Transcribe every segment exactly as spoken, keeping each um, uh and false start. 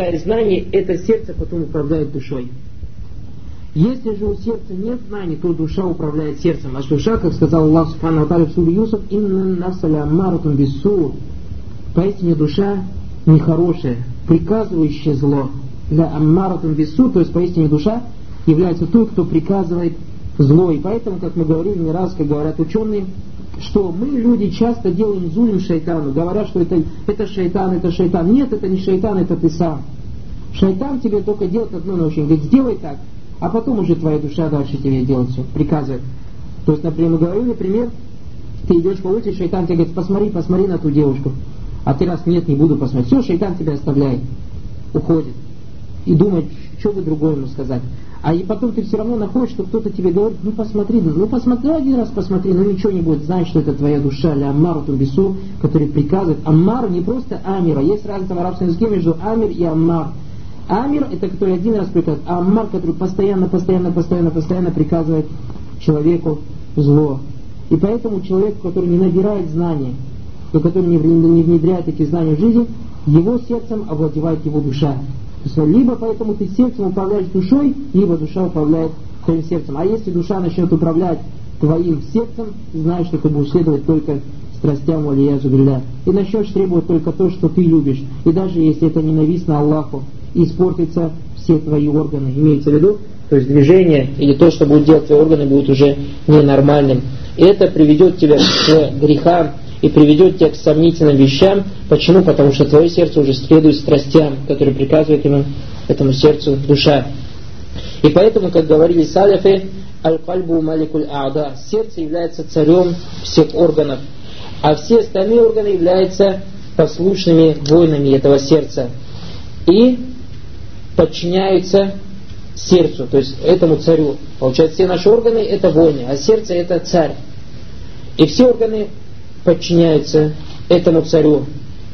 получаешь знание, это сердце потом управляет душой. Если же у сердца нет знаний, то душа управляет сердцем. А душа, как сказал Аллах Субхану ва Тааля в суре Юсуф, «Инна нафса ляммаратун биссу». Поистине душа нехорошая, приказывающая зло. Ля аммаратун биссу, то есть поистине душа является той, кто приказывает зло. И поэтому, как мы говорили не раз, как говорят ученые, что мы, люди, часто делаем зулим шайтану, говорят, что это, это шайтан, это шайтан. Нет, это не шайтан, это ты сам. Шайтан тебе только делает одно научение, говорит, сделай так, а потом уже твоя душа дальше тебе делает все, приказывает. То есть, например, мы говорили пример, ты идешь по улице, шайтан тебе говорит, посмотри, посмотри на ту девушку. А ты раз нет, не буду посмотреть. Все, шайтан тебя оставляет, уходит. И думает, что бы другое ему сказать. А и потом ты все равно находишь, что кто-то тебе говорит, ну посмотри, ну посмотри один раз, посмотри, ну ничего не будет, знаешь, что это твоя душа, ля аммару тубису, который приказывает. Аммар не просто амира, есть разница в арабском языке между амир и аммар. Амир это который один раз приказывает, а аммар, который постоянно, постоянно, постоянно, постоянно приказывает человеку зло. И поэтому человек, который не набирает знания, и который не внедряет эти знания в жизнь, его сердцем овладевает его душа. То есть, либо поэтому ты сердцем управляешь душой, либо душа управляет твоим сердцем. А если душа начнет управлять твоим сердцем, знаешь, что ты будешь следовать только страстям, валияджу билля. И начнешь требовать только то, что ты любишь. И даже если это ненавистно Аллаху, испортятся все твои органы. Имеется в виду, то есть движение или то, что будут делать твои органы, будет уже ненормальным. И это приведет тебя к грехам и приведет тебя к сомнительным вещам. Почему? Потому что твое сердце уже следует страстям, которые приказывает ему, этому сердцу душа. И поэтому, как говорили саляфы, аль-кальбу маликуль а'да, сердце является царем всех органов, а все остальные органы являются послушными воинами этого сердца и подчиняются сердцу, то есть этому царю. Получается, все наши органы это воины, а сердце это царь. И все органы подчиняются этому царю.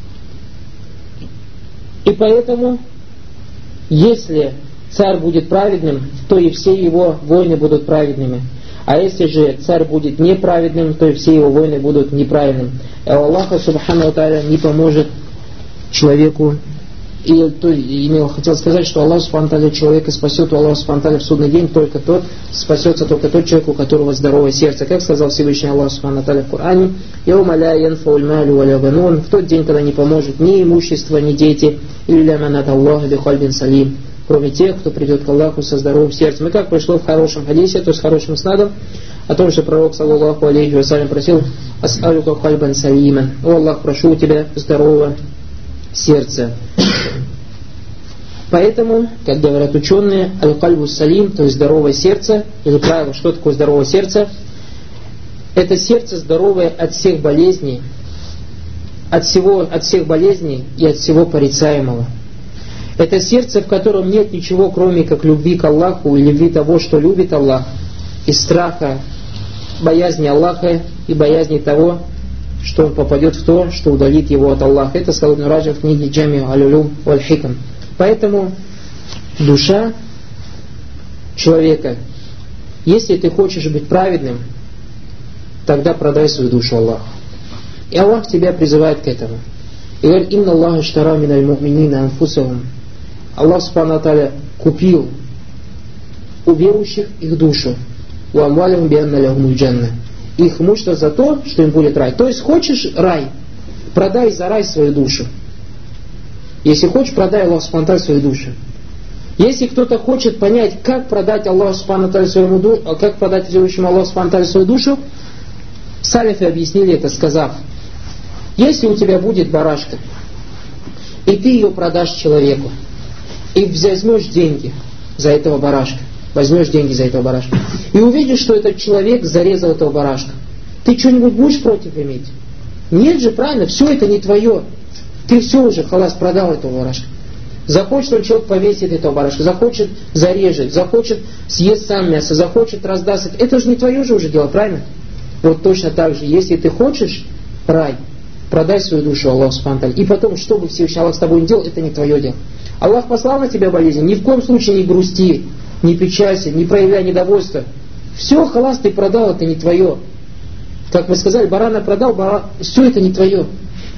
И поэтому, если царь будет праведным, то и все его воины будут праведными. А если же царь будет неправедным, то и все его воины будут неправедными. И Аллах Субхану ва Тааля не поможет человеку. И то, имел, хотел сказать, что Аллах Субхану ва Тааля человека спасет, у Аллаха Субхану ва Тааля в судный день только тот, спасется только тот человек, у которого здоровое сердце. Как сказал Всевышний Аллах Субхану ва Тааля в Коране, «Яума ля янфауль малю ва ля банун», в тот день, когда не поможет ни имущество, ни дети, «Илля ман ата Аллаха би кальбин салим», кроме тех, кто придет к Аллаху со здоровым сердцем. И как пришло в хорошем хадисе, то есть с хорошим снадом, о том, что пророк, саллаллаху алейхи вассалям, просил «Ас'алюка кальбан салиман», «О Аллах, прошу у тебя здорового сердца». Поэтому, как говорят ученые, аль-кальбу салим, то есть здоровое сердце, или правило, что такое здоровое сердце? Это сердце здоровое от всех болезней, от, всего, от всех болезней и от всего порицаемого. Это сердце, в котором нет ничего, кроме как любви к Аллаху и любви того, что любит Аллах, и страха, боязни Аллаха и боязни того, что он попадет в то, что удалит его от Аллаха. Это сказал Ибн Раджаб в книге Джами'у аль-улум валь-хикам. Поэтому душа человека, если ты хочешь быть праведным, тогда продай свою душу Аллаху. И Аллах тебя призывает к этому. И говорит: «Инна Аллаха аштара миналь му'минина анфусахум». Аллах Субхану ва Тааля купил у верующих их душу. «Ва амвалихум бианна лахумуль джанна». Их имущество за то, что им будет рай. То есть хочешь рай, продай за рай свою душу. Если хочешь, продай Аллаху Субхану ва Тааля свою душу. Если кто-то хочет понять, как продать Аллаху Субхану ва Тааля своему душу, как продать верующему Аллаху Субхану ва Тааля свою душу, салифы объяснили это, сказав: если у тебя будет барашка, и ты ее продашь человеку, и возьмешь деньги за этого барашка, возьмешь деньги за этого барашка, и увидишь, что этот человек зарезал этого барашка, ты что-нибудь будешь против иметь? Нет же, правильно, все это не твое. Ты все уже, халас, продал этого барашка. Захочет он человек повесит этого барашка, захочет зарежет, захочет съест сам мясо, захочет раздаст. Это же не твое же уже дело, правильно? Вот точно так же, если ты хочешь рай, продай свою душу Аллаху Субхану ва Тааля. И потом, что бы Всевышний Аллах с тобой не делал, это не твое дело. Аллах послал на тебя болезнь, ни в коем случае не грусти, не печалься, не проявляй недовольства. Все, халас, ты продал, это не твое. Как мы сказали, барана продал, баран... все это не твое.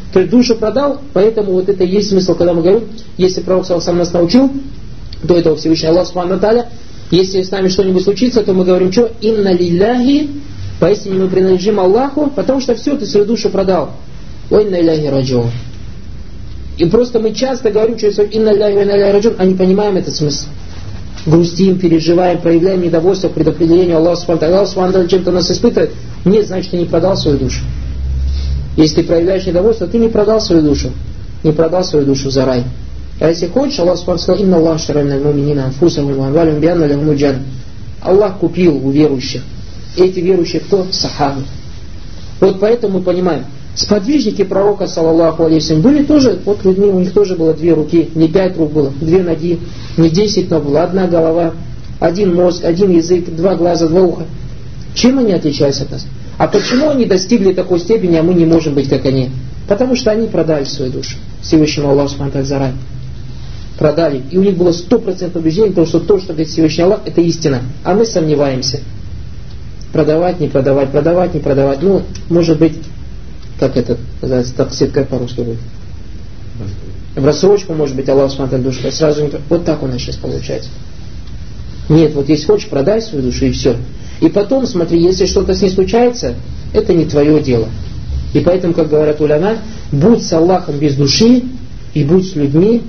То есть душу продал, поэтому вот это и есть смысл, когда мы говорим, если пророк сам нас научил, до этого Всевышний Аллах Субхану ва Тааля, если с нами что-нибудь случится, то мы говорим, что инна лилляхи, поистине мы принадлежим Аллаху, потому что все, ты свою душу продал. Ой, инна илляхи раджиун. И просто мы часто говорим через инна лилляхи ва инна илляхи раджиун, а не понимаем этот смысл. Грустим, переживаем, проявляем недовольство к предопределению Аллаха Субхану ва Тааля. Аллах Субхану ва Тааля чем-то нас испытывает, нет, значит, ты не продал свою душу. Если ты проявляешь недовольство, ты не продал свою душу. Не продал свою душу за рай. А если хочешь, Аллах Субхану сказал, инна Аллах штарайна аль-муминина анфусахум ва амвалихум бианна лахумуль джанна. Аллах купил у верующих. Эти верующие кто? Сахабы. Вот поэтому мы понимаем, сподвижники пророка, саллаллаху алейхи ва саллям, были тоже, вот людьми, у них тоже было две руки, не пять рук было, две ноги, не десять ног было, одна голова, один мозг, один язык, два глаза, два уха. Чем они отличаются от нас? А почему они достигли такой степени, а мы не можем быть как они? Потому что они продали свою душу Всевышнему Аллаху Субхану ва Тааля за рай. Продали. И у них было сто процентов убеждение, потому что то, что говорит Всевышний Аллах, это истина. А мы сомневаемся. Продавать, не продавать, продавать, не продавать. Ну, может быть, как это называется, таксит, как по-русски будет? В рассрочку, может быть, Аллах Субхану ва Тааля душу. Сразу не... Вот так у нас сейчас получается. Нет, вот если хочешь, продай свою душу и все. И потом, смотри, если что-то с ней случается, это не твое дело. И поэтому, как говорят уляма, будь с Аллахом без души и будь с людьми,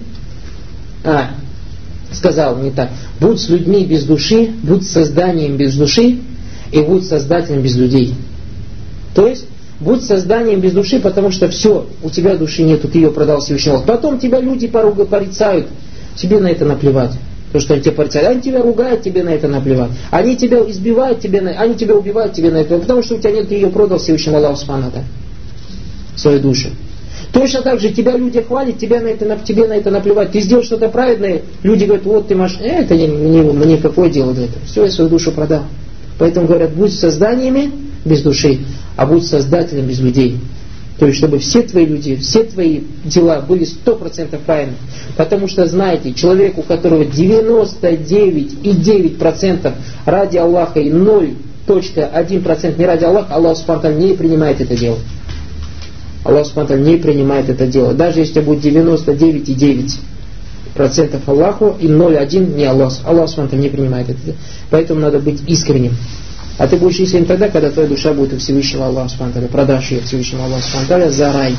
а, сказал не так, будь с людьми без души, будь с созданием без души и будь создателем без людей. То есть, будь созданием без души, потому что все, у тебя души нету, ты ее продал Всевышний Аллах. Потом тебя люди поругают, порицают, тебе на это наплевать. То, что они тебя порицают, они тебя ругают, тебе на это наплевать. Они тебя избивают, тебе на... они тебя убивают, тебе на это наплевать. Потому что у тебя нет, ты ее продал Всевышнему Аллаху Субхану ва Тааля, свою душу. Точно так же тебя люди хвалят, тебе на это, тебе на это наплевать. Ты сделал что-то праведное, люди говорят, вот ты маш... э, это не, не, мне какое дело до этого. Все, я свою душу продал. Поэтому говорят, будь созданиями без души, а будь создателем без людей. То есть, чтобы все твои люди, все твои дела были сто процентов правильны. Потому что, знаете, человек, у которого девяносто девять и девять процентов ради Аллаха и ноль целых один процент не ради Аллаха, Аллах Субхану ва Тааля не принимает это дело. Аллах Субхану ва Тааля не принимает это дело. Даже если будет девяносто девять и девять процентов Аллаху и ноль целых один не Аллах. Аллах Субхану ва Тааля не принимает это дело. Поэтому надо быть искренним. А ты будешь искренним тогда, когда твоя душа будет у Всевышнего Аллаха Субхану ва Тааля. Продашь ее Всевышнему Аллаху Субхану ва Тааля за рай.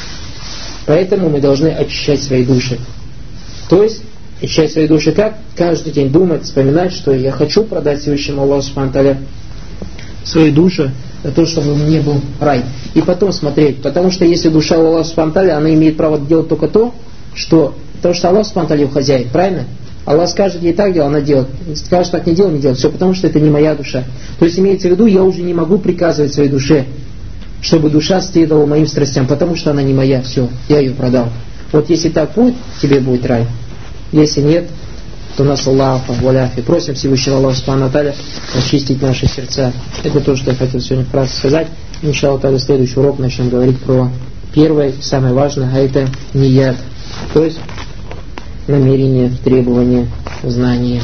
Поэтому мы должны очищать свои души. То есть, очищать свои души как? Каждый день думать, вспоминать, что я хочу продать Всевышнему Аллаху Субхану ва Тааля свою душу, за то, чтобы у меня был рай. И потом смотреть. Потому что если душа у Аллаха Субхану ва Тааля, она имеет право делать только то, что... Потому что Аллах Субхану ва Тааля хозяин, правильно? Аллах скажет ей так делать, она делает. Скажет так не делай, не делай. Все потому, что это не моя душа. То есть имеется в виду, я уже не могу приказывать своей душе, чтобы душа следовала моим страстям, потому что она не моя. Все, я ее продал. Вот если так будет, тебе будет рай. Если нет, то нас Аллаху валяфи. Просим Всевышнего Аллаха Субхану ва Тааля очистить наши сердца. Это то, что я хотел сегодня вкратце сказать. Иншаллах Тааля, следующий урок начнем говорить про первое, самое важное, а это ният. То есть намерение, требование, знание.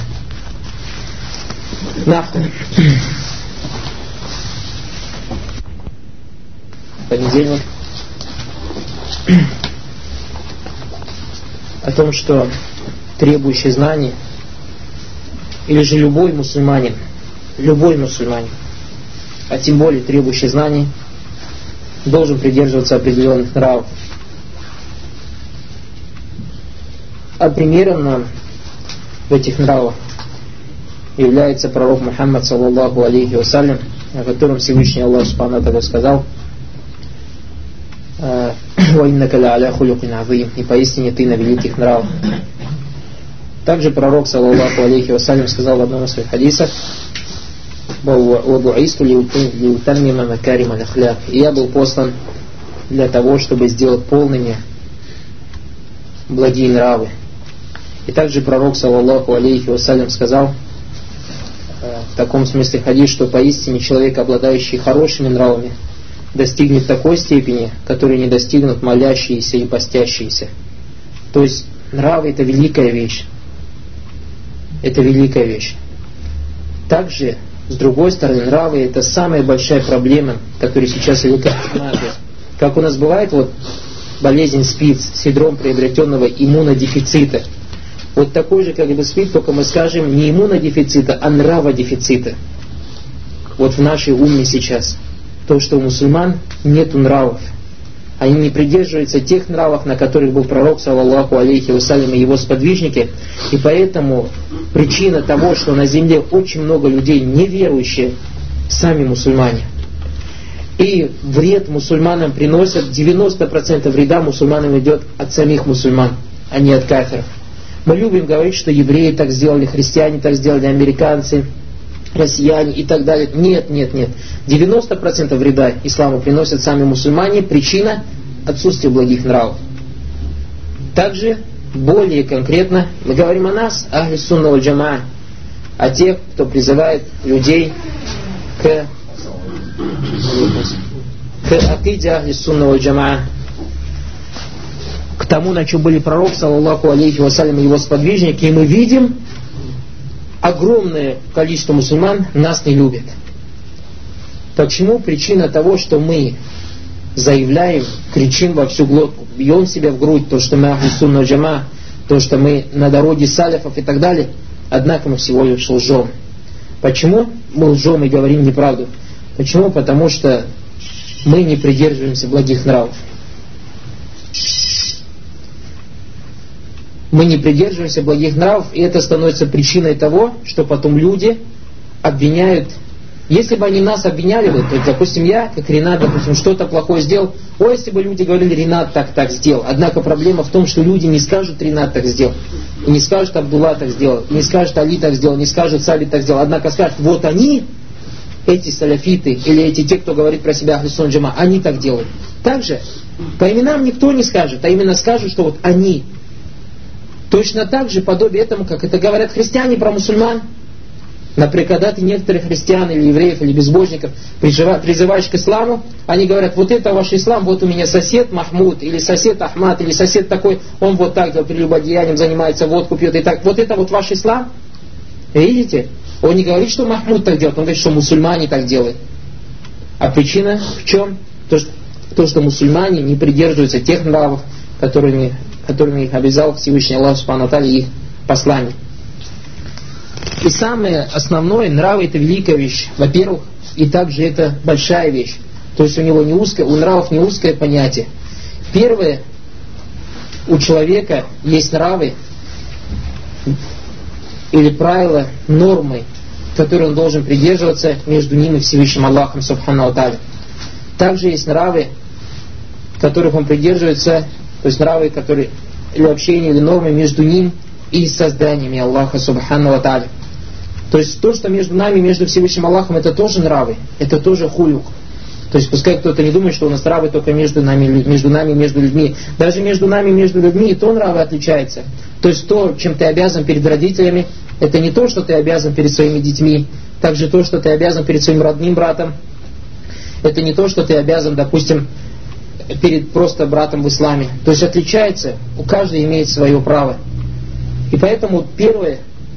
Нафта. Понедельник. О том, что требующий знаний, или же любой мусульманин, любой мусульманин, а тем более требующий знаний, должен придерживаться определенных нравов. А примером нам в этих нравах является пророк Мухаммад, саллаллаху алейхи вассалям, о котором Всевышний Аллах Субхану ва Тааля сказал: «Ва-иннака ля-аля хулюкин азим», и поистине ты на великих нравах. Также пророк, саллаллаху алейхи вассалям, сказал в одном из своих хадисов: «Ва-бу'исту ли-утаммима макарима аль-ахляк», и я был послан для того, чтобы сделать полными благие нравы. И также пророк, саллаллаху алейхи вассалям, сказал в таком смысле хадис, что поистине человек, обладающий хорошими нравами, достигнет такой степени, которой не достигнут молящиеся и постящиеся. То есть нравы — это великая вещь. Это великая вещь. Также, с другой стороны, нравы — это самая большая проблема, которая сейчас велика. Как у нас бывает, вот болезнь СПИД, синдром приобретенного иммунодефицита. Вот такой же, как и СПИД, только мы скажем не иммунодефицита, а нраводефицита. Вот в нашей умме сейчас. То, что у мусульман нету нравов. Они не придерживаются тех нравов, на которых был пророк, саллаллаху алейхи вассалям, и его сподвижники. И поэтому причина того, что на земле очень много людей неверующие, сами мусульмане. И вред мусульманам приносят, девяносто процентов вреда мусульманам идет от самих мусульман, а не от кафиров. Мы любим говорить, что евреи так сделали, христиане так сделали, американцы, россияне и так далее. Нет, нет, нет. девяносто процентов вреда исламу приносят сами мусульмане. Причина – отсутствие благих нравов. Также, более конкретно, мы говорим о нас, ахли сунна валь джамаа, о тех, кто призывает людей к, к акиде ахли сунна валь джамаа, к тому, на чем были пророк, саллаллаху алейхи вассалям, и его сподвижники, и мы видим, огромное количество мусульман нас не любит. Почему? Причина того, что мы заявляем, кричим во всю глотку, бьем себя в грудь, то, что мы ахли сунна джама, то, что мы на дороге саляфов и так далее, однако мы всего лишь лжем. Почему мы лжем и говорим неправду? Почему? Потому что мы не придерживаемся благих нравов. Мы не придерживаемся благих нравов, и это становится причиной того, что потом люди обвиняют. Если бы они нас обвиняли, то, допустим, я, как Ренат, допустим, что-то плохое сделал, ой, если бы люди говорили, Ренат так так сделал. Однако проблема в том, что люди не скажут, Ренат так сделал, и не скажут, Абдулла так сделал, и не скажут, Али так сделал, не скажут, Саби так сделал. Однако скажут, вот они, эти саляфиты, или эти те, кто говорит про себя ахли сунна джама, они так делают. Также по именам никто не скажет, а именно скажут, что вот они. Точно так же, подобие этому, как это говорят христиане про мусульман. Например, когда ты некоторых христиан или евреев или безбожников призываешь к исламу, они говорят, вот это ваш ислам, вот у меня сосед Махмуд, или сосед Ахмад, или сосед такой, он вот так делает, прелюбодеянием занимается, водку пьет и так. Вот это вот ваш ислам? Видите? Он не говорит, что Махмуд так делает, он говорит, что мусульмане так делают. А причина в чем? То, что, то, что мусульмане не придерживаются тех нравов, которыми, которыми их обязал Всевышний Аллах Субхану ва Тааля и их посланник. И самое основное, нравы — это великая вещь, во-первых, и также это большая вещь. То есть у него не узкое, у нравов не узкое понятие. Первое, у человека есть нравы или правила, нормы, которые он должен придерживаться между ним и Всевышним Аллахом Субхану ва Тааля. Также есть нравы, которых он придерживается, то есть нравы, которые, или общение, или нормы между ним и созданиями Аллаха Субхану ва Тааля. То есть то, что между нами, между Всевышним Аллахом, это тоже нравы, это тоже хулюк. То есть пускай кто-то не думает, что у нас нравы только между нами, между нами, между людьми. Даже между нами, между людьми, и то нравы отличаются. То есть то, чем ты обязан перед родителями, это не то, что ты обязан перед своими детьми. Также то, что ты обязан перед своим родным братом, это не то, что ты обязан, допустим, перед просто братом в исламе. То есть отличается, у каждого имеет свое право. И поэтому первое,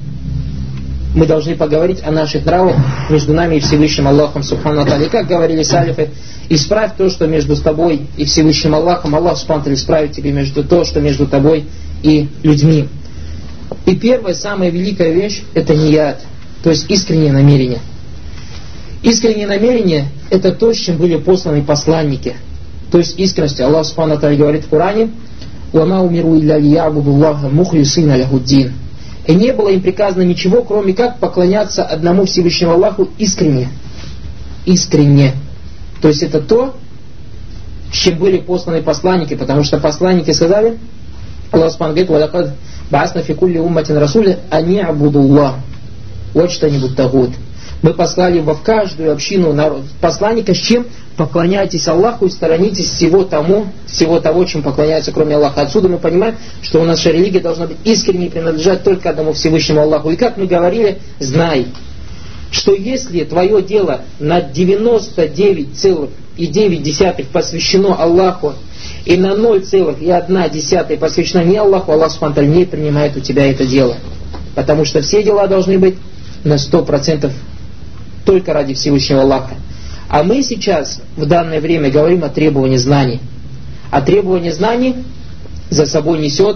мы должны поговорить о наших нравах между нами и Всевышним Аллахом Субхану ва Тааля. И как говорили салифы, исправь то, что между тобой и Всевышним Аллахом, Аллах Субхану ва Тааля исправит тебе между то, что между тобой и людьми. И первая, самая великая вещь, это ният, то есть искреннее намерение. Искреннее намерение – это то, с чем были посланы посланники. То есть искренность. Аллах Субхану ва Тааля говорит в Коране, وَمَا أُمِرُوا إِلَّا لِيَعْبُدُوا اللَّهَ مُخْلِصِينَ لَهُ الدِّينَ. И не было им приказано ничего, кроме как поклоняться одному Всевышнему Аллаху искренне. Искренне. То есть это то, с чем были посланы посланники, потому что посланники сказали, Аллах Субхану говорит, وَلَقَدْ بَعَثْنَا فِي كُلِّ أُمَّةٍ رَسُولًا أَنْ يَعْبُدُوا اللَّهَ. Вот что-нибудь тагут. Мы послали во в каждую общину народ, посланника с чем? Поклоняйтесь Аллаху и сторонитесь всего тому, всего того, чем поклоняются, кроме Аллаха. Отсюда мы понимаем, что наша религия должна быть искренней и принадлежать только одному Всевышнему Аллаху. И как мы говорили, знай, что если твое дело на девяносто девять целых девять десятых посвящено Аллаху, и на ноль целых одна десятая посвящено не Аллаху, Аллах Субхану ва Тааля не принимает у тебя это дело. Потому что все дела должны быть на сто процентов только ради Всевышнего Аллаха. А мы сейчас, в данное время, говорим о требовании знаний. А требование знаний за собой несет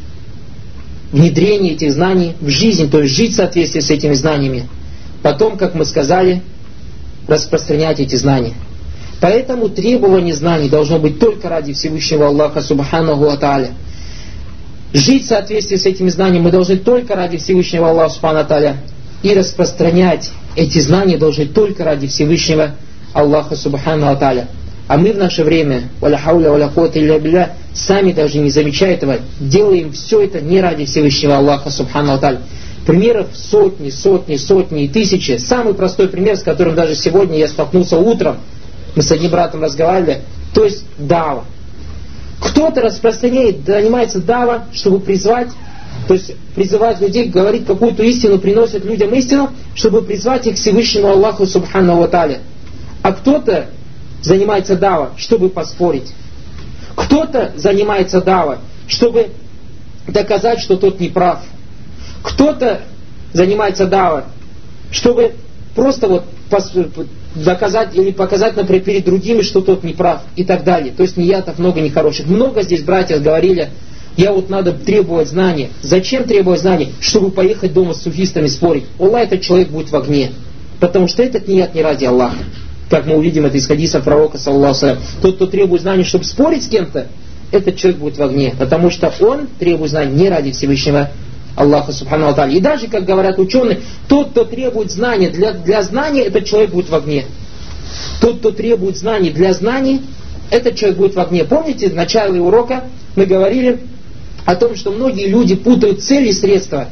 внедрение этих знаний в жизнь, то есть жить в соответствии с этими знаниями. Потом, как мы сказали, распространять эти знания. Поэтому требование знаний должно быть только ради Всевышнего Аллаха Субханаху ва Тааля. Жить в соответствии с этими знаниями мы должны только ради Всевышнего Аллаха Субханаху ва Тааля. И распространять эти знания должны только ради Всевышнего Аллаха Субханаху ва Тааля. А мы в наше время, валя хауля валя куввата илля билля, сами даже не замечая этого, делаем все это не ради Всевышнего Аллаха Субханаху ва Тааля. Примеров сотни, сотни, сотни и тысячи. Самый простой пример, с которым даже сегодня я столкнулся утром, мы с одним братом разговаривали, то есть дава. Кто-то распространяет, занимается дава, чтобы призвать, то есть призывать людей, говорить какую-то истину, приносит людям истину, чтобы призвать их к Всевышнему Аллаху Субханаху ва Тааля. А кто-то занимается дава, чтобы поспорить. Кто-то занимается дава, чтобы доказать, что тот не прав. Кто-то занимается дава, чтобы просто вот доказать или показать, например, перед другими, что тот не прав и так далее. То есть ниятов много нехороших. Много здесь братья говорили, я вот надо требовать знания. Зачем требовать знаний? Чтобы поехать дома с суфистами спорить. Аллах, этот человек будет в огне. Потому что этот ният не ради Аллаха. Как мы увидим это из хадиса пророка, саллаллаху алейхи ва саллям. Тот, кто требует знаний, чтобы спорить с кем-то, этот человек будет в огне. Потому что он требует знаний не ради Всевышнего Аллаха Субханаху ва Тааля. И даже, как говорят ученые, тот, кто требует знания для, для знаний, этот человек будет в огне. Тот, кто требует знаний для знаний, этот человек будет в огне. Помните, в начале урока мы говорили о том, что многие люди путают цели и средства.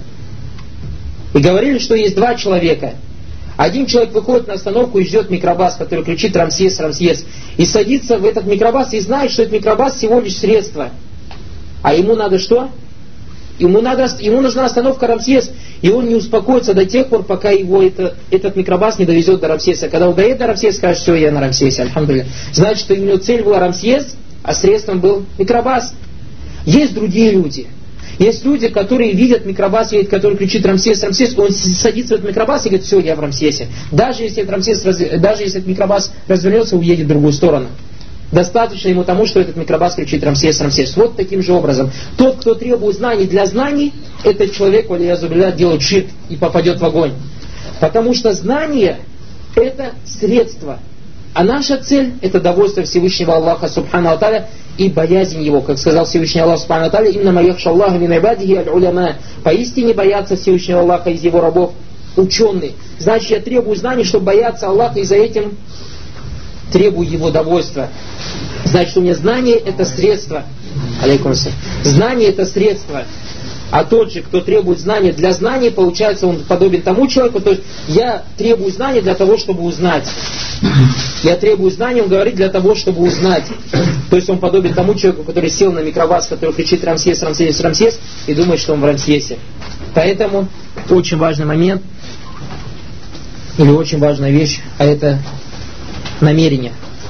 И говорили, что есть два человека. Один человек выходит на остановку и ждет микробас, который кричит «Рамсес, Рамсес». И садится в этот микробас и знает, что этот микробас всего лишь средство. А ему надо что? Ему, надо, ему нужна остановка Рамсес. И он не успокоится до тех пор, пока его это, этот микробас не довезет до Рамсеса. Когда он доедет до Рамсеса, скажет, все, я на Рамсесе, альхамдулилля. Значит, что у него цель была Рамсес, а средством был микробас. Есть другие люди. Есть люди, которые видят микробас, видят, который кричит «Рамсес, Рамсес», он садится в этот микробас и говорит, все, я в Рамсесе. Даже если этот, Рамсес, даже если этот микробас развернется, уедет в другую сторону. Достаточно ему тому, что этот микробас кричит «Рамсес, Рамсес». Вот таким же образом. Тот, кто требует знаний для знаний, этот человек, валиязу билля, делает ширк и попадет в огонь. Потому что знание – это средство. А наша цель – это довольство Всевышнего Аллаха Субханаху ва Тааля и боязнь Его. Как сказал Всевышний Аллах Субханаху ва Тааля, «Иннама яхша Аллаха мин ибадихи аль-уляма». Поистине боятся Всевышнего Аллаха из Его рабов ученые. Значит, я требую знаний, чтобы бояться Аллаха, и за этим требую Его довольства. Значит, у меня знание – это средство. Алейкум ассалям. Знание – это средство. А тот же, кто требует знания для знаний, получается, он подобен тому человеку, то есть я требую знания для того, чтобы узнать. Я требую знаний, он говорит, для того, чтобы узнать. То есть он подобен тому человеку, который сел на микробас, который кричит «Рамсес, Рамсес, Рамсес», и думает, что он в Рамсесе. Поэтому очень важный момент, или очень важная вещь, а это намерение.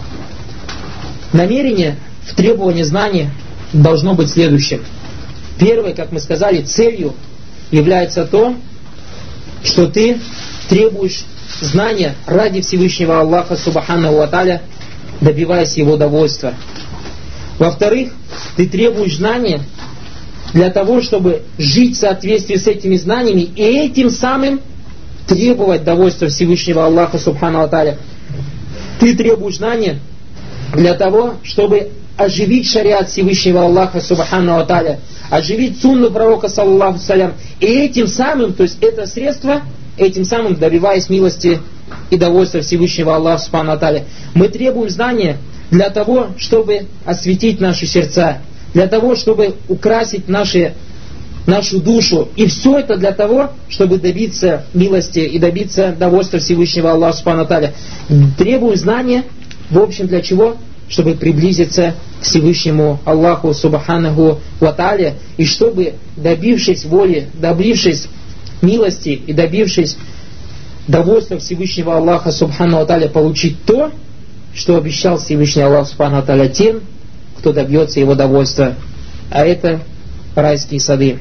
Намерение в требовании знаний должно быть следующим. Первое, как мы сказали, целью является то, что ты требуешь знания ради Всевышнего Аллаха Субханаху ва Тааля, добиваясь Его довольства. Во-вторых, ты требуешь знания для того, чтобы жить в соответствии с этими знаниями и этим самым требовать довольства Всевышнего Аллаха Субханаху ва Тааля. Ты требуешь знания для того, чтобы оживить шариат Всевышнего Аллаха Субханаху ва Тааля, оживить сунну пророка, саллаллаху салям, и этим самым, то есть это средство, этим самым добиваясь милости и довольства Всевышнего Аллаха Субханаху ва Тааля. Мы требуем знания для того, чтобы осветить наши сердца, для того, чтобы украсить наши, нашу душу. И все это для того, чтобы добиться милости и добиться довольства Всевышнего Аллаха Субханаху ва Тааля. Требуем знания, в общем, для чего? Чтобы приблизиться к Всевышнему Аллаху Субханаху ва Тааля, и чтобы, добившись воли, добившись милости и добившись довольства Всевышнего Аллаха Субханаху ва Тааля, получить то, что обещал Всевышний Аллах Субханаху ва Тааля тем, кто добьется его довольства. А это райские сады.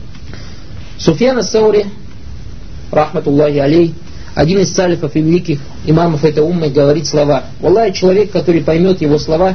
Суфьян ас-Саури, рахматуллахи алей, один из салифов и великих имамов этой уммы, говорит слова. Аллах, человек, который поймет его слова,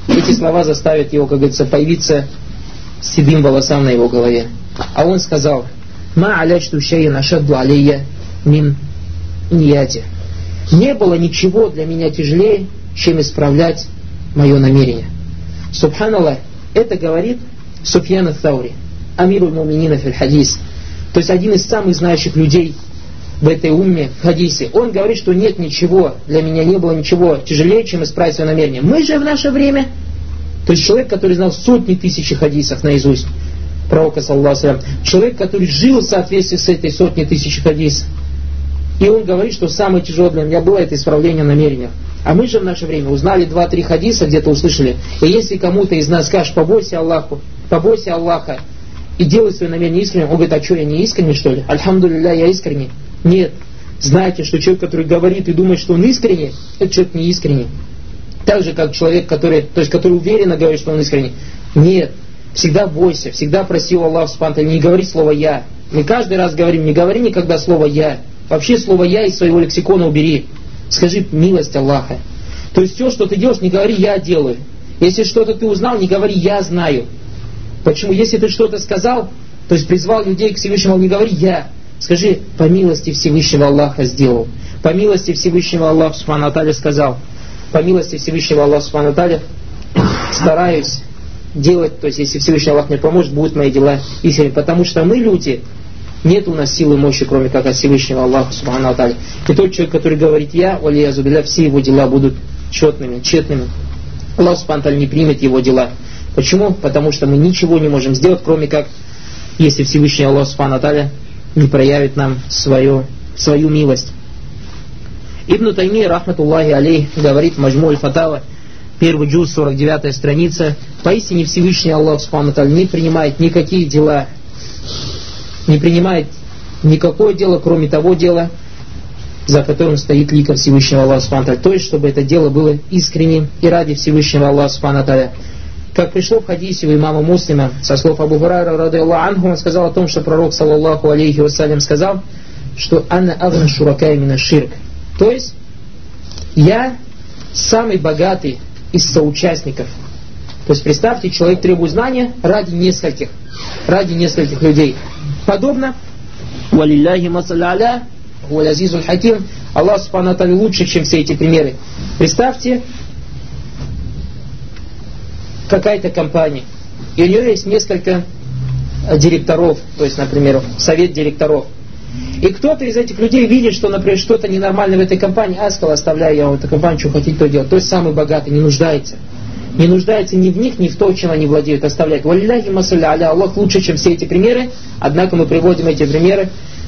эти слова заставят его, как говорится, появиться седым волосам на его голове. А он сказал: «Ма алячту шайян ашадду алейя мин нияти». Не было ничего для меня тяжелее, чем исправлять мое намерение. Субханаллах, это говорит Суфьян ат-Таури, амируль муминина фил хадис, то есть один из самых знающих людей в этой умме, в хадисе. Он говорит, что нет ничего, для меня не было ничего тяжелее, чем исправить свое намерение. Мы же в наше время, то есть человек, который знал сотни тысяч хадисов наизусть, пророка, саллаллаху алейхи ва саллям, человек, который жил в соответствии с этой сотней тысяч хадисов, и он говорит, что самое тяжелое для меня было это исправление намерения. А мы же в наше время узнали два-три хадиса, где-то услышали. И если кому-то из нас скажешь: побойся Аллаху, побойся Аллаха и делай свое намерение искренним, он говорит: а что, я не искренний, что ли? Альхамдулилля, я искренний. Нет. Знаете, что человек, который говорит и думает, что он искренний, это человек не искренний. Так же, как человек, который, то есть, который уверенно говорит, что он искренний. Нет. Всегда бойся, всегда проси у Аллаха субхану ва тааля, не говори слово «я». Мы каждый раз говорим: не говори никогда слово «я». Вообще слово «я» из своего лексикона убери. Скажи: милость Аллаха. То есть все, что ты делаешь, не говори «я делаю». Если что-то ты узнал, не говори «я знаю». Почему? Если ты что-то сказал, то есть призвал людей к Всевышнему, не говори «я». Скажи: по милости Всевышнего Аллаха сделал. По милости Всевышнего Аллаха субхану ва тааля сказал. По милости Всевышнего Аллаха субхану ва тааля стараюсь делать, то есть если Всевышний Аллах мне поможет, будут мои дела истинными. Потому что мы, люди, нет у нас силы и мощи, кроме как от Всевышнего Аллаха субхану ва тааля. И тот человек, который говорит «я», валиязу билля, все его дела будут четными, тщетными. Аллах субхану ва тааля не примет его дела. Почему? Потому что мы ничего не можем сделать, кроме как если Всевышний Аллах субхану ва тааля не проявит нам свою, свою милость. Ибн Таймия, рахматуллахи алейх, говорит в Маджму аль-Фатава, первый джуз, сорок девятая страница: поистине Всевышний Аллах субхану ва тааля не принимает никакие дела, не принимает никакое дело, кроме того дела, за которым стоит лика Всевышнего Аллаха субхану ва тааля. То есть, чтобы это дело было искренним и ради Всевышнего Аллаха субхану ва тааля. Как пришло в хадисе у имама Муслима, со слов Абу Хурайра радийаллаху анху, он сказал о том, что пророк саллаллаху алейхи вассалям сказал, что «Анна агна шуракай мина ширк». То есть, я самый богатый из соучастников. То есть, представьте, человек требует знания ради нескольких, ради нескольких людей. Подобно, «Валилляхи масалля, хуаль азизуль хаким», Аллах субхану ва тааля лучше, чем все эти примеры. Представьте, какая-то компания, и у нее есть несколько директоров, то есть, например, совет директоров. И кто-то из этих людей видит, что, например, что-то ненормально в этой компании, а сказал: оставляю я в эту компанию, что хотите, то делать. То есть самый богатый не нуждается. Не нуждается ни в них, ни в том, чем они владеют, оставляет. Валилляхи масалля аля, Аллах лучше, чем все эти примеры, однако мы приводим эти примеры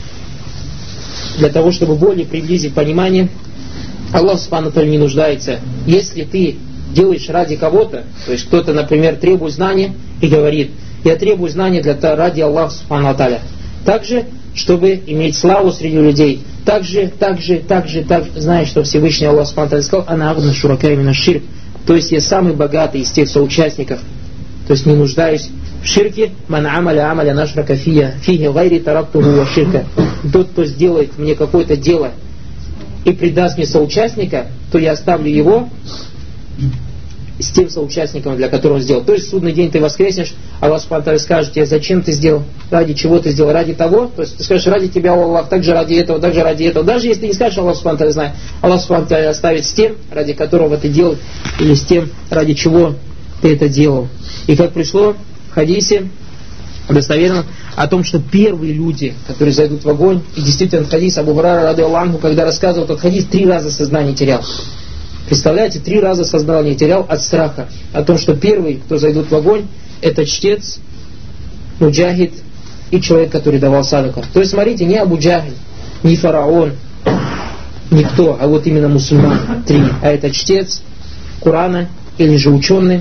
для того, чтобы более приблизить понимание. Аллах субхану ва тааля не нуждается. Если ты делаешь ради кого-то, то есть кто-то, например, требует знания и говорит: я требую знания для, ради Аллаха субхану ва тааля. Также, чтобы иметь славу среди людей. Также, также, также, так, знаешь, что Всевышний Аллах субхану ва тааля сказал: «Ана агна шуракай мина ширк». То есть я самый богатый из тех соучастников. То есть не нуждаюсь в ширке. «Ман амаля амаля нашрака фия, фиги гайри тарактуху ва ширка». Тот, кто сделает мне какое-то дело и придаст мне соучастника, то я оставлю его с тем соучастником, для которого он сделал. То есть в судный день ты воскреснешь, Аллах субхану ва тааля скажет тебе: зачем ты сделал, ради чего ты сделал, ради того, то есть ты скажешь: ради тебя, Аллах, также ради этого, также ради этого. Даже если ты не скажешь, Аллах субхану ва тааля знает, Аллах субхану ва тааля оставит с тем, ради которого ты делал, или с тем, ради чего ты это делал. И как пришло в хадисе достоверно о том, что первые люди, которые зайдут в огонь, и действительно в хадисе Абу Хурайра радийаллаху анху, когда рассказывал этот хадис, три раза сознание терял. Представляете, три раза сознание терял от страха о том, что первый, кто зайдут в огонь, это чтец, муджахид и человек, который давал садака. То есть, смотрите, не Абу Джахль, не фараон, никто, а вот именно мусульман, три. А это чтец Корана или же ученый,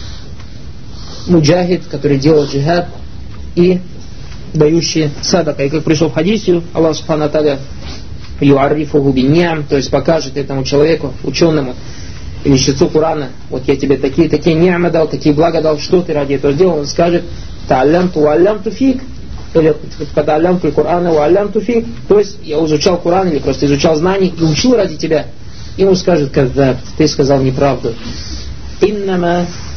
муджахид, который делал джихад, и дающий садака. И как пришел в хадисе, Аллах субхану ва тааля юаррифуху бинниам, то есть покажет этому человеку, ученому или чтецу Корана: вот я тебе такие такие ни'ма дал, такие блага дал, что ты ради этого сделал? Он скажет: та'аллямту ва аллямту фик, или та'аллямту Корана ва аллямту фик, то есть я изучал Коран или просто изучал знания и учил ради тебя. Ему скажет: каздаб, ты сказал неправду. Иннама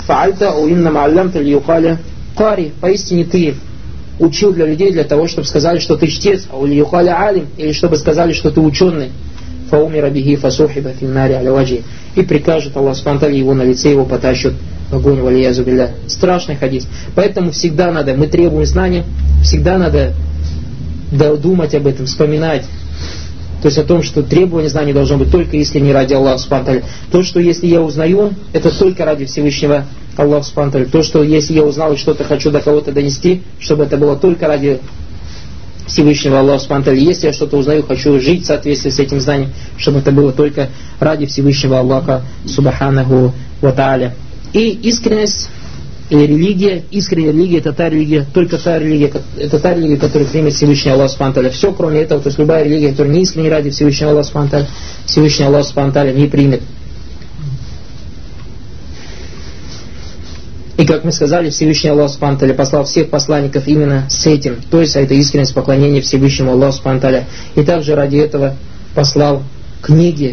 фаальта у иннама аллямта лиюкаля кари. Поистине ты учил для людей для того, чтобы сказали, что ты чтец, а у лиюкаля алим, или чтобы сказали, что ты ученый. Фаумира бихи фасухиба финнари аляваджи. И прикажет Аллах субхану ва тааля, его на лице его потащат в огонь, валиязу билля. Страшный хадис. Поэтому всегда надо, мы требуем знания, всегда надо думать об этом, вспоминать. То есть о том, что требование знаний должно быть только искренне ради Аллаха субхану ва тааля. То, что если я узнаю, это только ради Всевышнего Аллаха субхану ва тааля. То, что если я узнал и что-то хочу до кого-то донести, чтобы это было только ради Всевышнего Аллаха субхану ва тааля. Если я что-то узнаю, хочу жить в соответствии с этим знанием, чтобы это было только ради Всевышнего Аллаха субханаху ва тааля. И искренность или религия, искренняя религия, это та религия, только та религия, это та религия, которую примет Всевышний Аллах субхану ва тааля. Все, кроме этого, то есть любая религия, которая не искренне ради Всевышнего Аллаха субхану ва тааля, Всевышний Аллах субхану ва тааля не примет. И как мы сказали, Всевышний Аллах субхану ва тааля послал всех посланников именно с этим, то есть это искренность поклонения Всевышнему Аллаху субхану ва тааля. И также ради этого послал книги.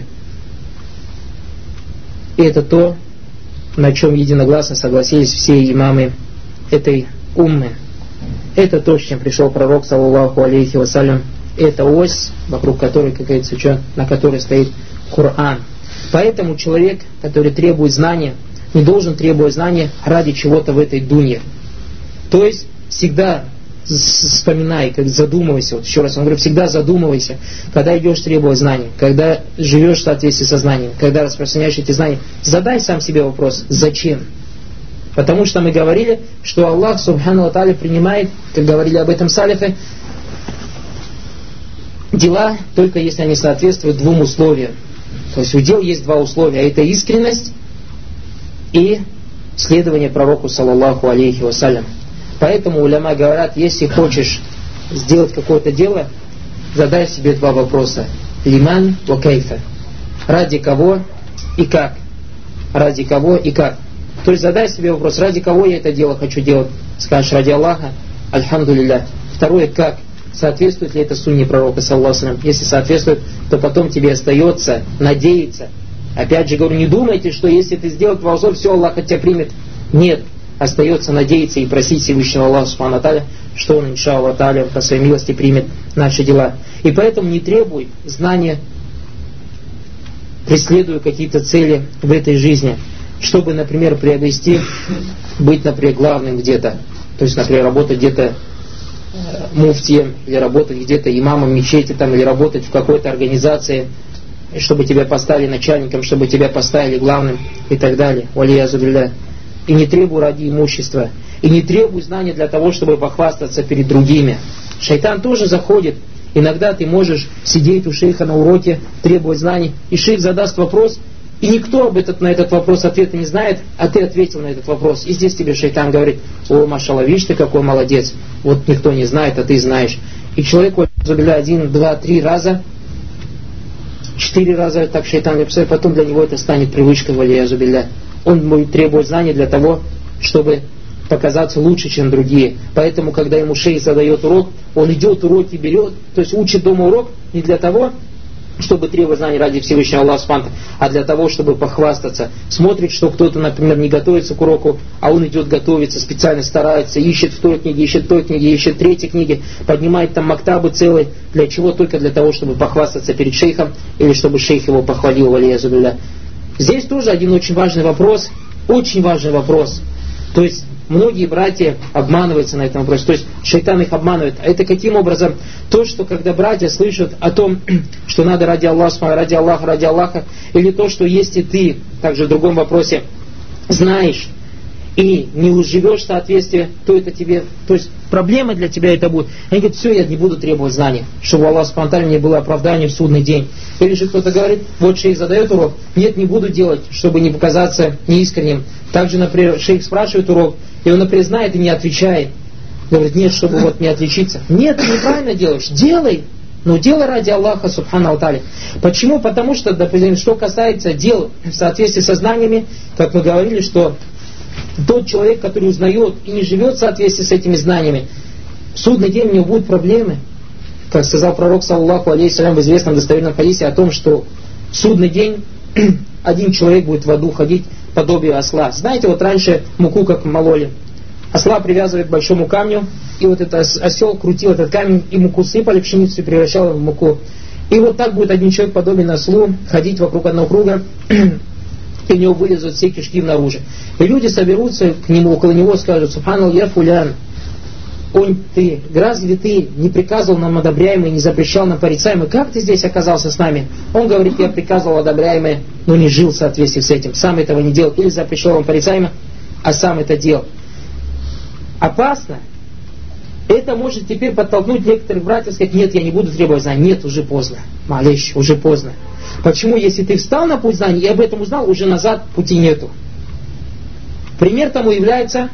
И это то, на чем единогласно согласились все имамы этой уммы. Это то, с чем пришел пророк, саллаллаху алейхи вассалям. Это ось, вокруг которой, как говорится, что, на которой стоит Коран. Поэтому человек, который требует знания, не должен требовать знания ради чего-то в этой дунье. То есть всегда вспоминай, как задумывайся, вот еще раз вам говорю, всегда задумывайся, когда идешь требовать знаний, когда живешь в соответствии со знанием, когда распространяешь эти знания, задай сам себе вопрос, зачем? Потому что мы говорили, что Аллах субхану ва тааля принимает, как говорили об этом салифы, дела только если они соответствуют двум условиям. То есть у дел есть два условия, это искренность и следование пророку саллаллаху алейхи вассалям. Поэтому уляма говорят, если хочешь сделать какое-то дело, задай себе два вопроса. Лиман ва кайфа. Ради кого и как? Ради кого и как? То есть задай себе вопрос, ради кого я это дело хочу делать? Скажешь, ради Аллаха, альхамдулилля. Второе, как? Соответствует ли это сунне пророка, саллаллаху алейхи ва саллям? Если соответствует, то потом тебе остается надеяться. Опять же говорю, не думайте, что если ты сделал два условия, все, Аллах от тебя примет. Нет. Остается надеяться и просить Всевышнего Аллаха субхану ва тааля, что Он, иншаллах тааля, по своей милости примет наши дела. И поэтому не требуй знания, преследуя какие-то цели в этой жизни, чтобы, например, приобрести, быть, например, главным где-то. То есть, например, работать где-то муфтием, или работать где-то имамом мечети, там, или работать в какой-то организации, чтобы тебя поставили начальником, чтобы тебя поставили главным и так далее. Валиязу билля. И не требуй ради имущества. И не требуй знания для того, чтобы похвастаться перед другими. Шайтан тоже заходит. Иногда ты можешь сидеть у шейха на уроке, требовать знаний, и шейх задаст вопрос, и никто об этот, на этот вопрос ответа не знает, а ты ответил на этот вопрос. И здесь тебе шайтан говорит, о, машалла, видишь ты какой молодец, вот никто не знает, а ты знаешь. И человек один, два, три раза, четыре раза так шайтан написал, потом для него это станет привычкой, валиязу билля. Он будет требовать знаний для того, чтобы показаться лучше, чем другие. Поэтому, когда ему шейх задает урок, он идет, уроки берет, то есть учит дома урок не для того, чтобы требовать знаний ради Всевышнего Аллаха субхану ва тааля, а для того, чтобы похвастаться. Смотрит, что кто-то, например, не готовится к уроку, а он идет готовиться, специально старается, ищет в той книге, ищет в той книге, ищет в третьей книге, поднимает там мактабы целые. Для чего? Только для того, чтобы похвастаться перед шейхом, или чтобы шейх его похвалил, валиязу билля. Здесь тоже один очень важный вопрос, очень важный вопрос. То есть многие братья обманываются на этом вопросе, то есть шайтан их обманывает. А это каким образом? То, что когда братья слышат о том, что надо ради Аллаха, ради Аллаха, ради Аллаха, или то, что если ты, также в другом вопросе, знаешь и не живешь в соответствии, то это тебе, то есть проблема для тебя это будет. Они говорят, все, я не буду требовать знаний, чтобы у Аллаха спонтанно не было оправдания в судный день. Или же кто-то говорит, вот шейх задает урок, нет, не буду делать, чтобы не показаться неискренним. Также, например, шейх спрашивает урок, и он, например, знает и не отвечает. Говорит, нет, чтобы вот не отличиться. Нет, ты неправильно делаешь, делай. Но делай ради Аллаха, субхану ва тааля. Почему? Потому что, допустим, что касается дел в соответствии со знаниями, как мы говорили, что тот человек, который узнает и не живет в соответствии с этими знаниями, в судный день у него будут проблемы. Как сказал пророк, саллаллаху алейхи ва саллям, в известном достоверном хадисе о том, что в судный день один человек будет в аду ходить подобие осла. Знаете, вот раньше муку как мололи. Осла привязывают к большому камню, и вот этот осел крутил этот камень, и муку сыпали, пшеницу и превращал в муку. И вот так будет один человек, подобен ослу, ходить вокруг одного круга, и у него вылезут все кишки наружу. И люди соберутся к нему, около него, скажут: «Субханаллах, я фулян, он ты, разве ты не приказывал нам одобряемое, не запрещал нам порицаемое? Как ты здесь оказался с нами?» Он говорит: «Я приказывал одобряемое, но не жил в соответствии с этим, сам этого не делал, или запрещал вам порицаемое, а сам это делал». Опасно. Это может теперь подтолкнуть некоторых братьев сказать: «Нет, я не буду требовать знаний». Нет, уже поздно. Малейш, уже поздно. Почему? Если ты встал на путь знаний и об этом узнал, уже назад пути нету. Пример тому является